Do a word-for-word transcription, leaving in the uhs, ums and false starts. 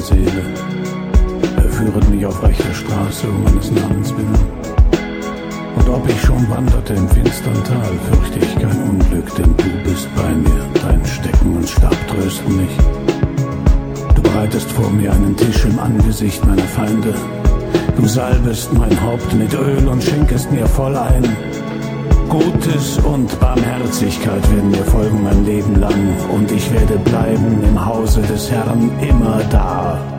Seele. Er führet mich auf rechter Straße um meines Namens willen. Und ob ich schon wanderte im finstern Tal, fürchte ich kein Unglück, denn du bist bei mir. Dein Stecken und Stab trösten mich. Du bereitest vor mir einen Tisch im Angesicht meiner Feinde. Du salbest mein Haupt mit Öl und schenkest mir voll ein. Gutes und Barmherzigkeit werden mir folgen mein Leben lang, und ich werde bleiben im Hause des Herrn immer da.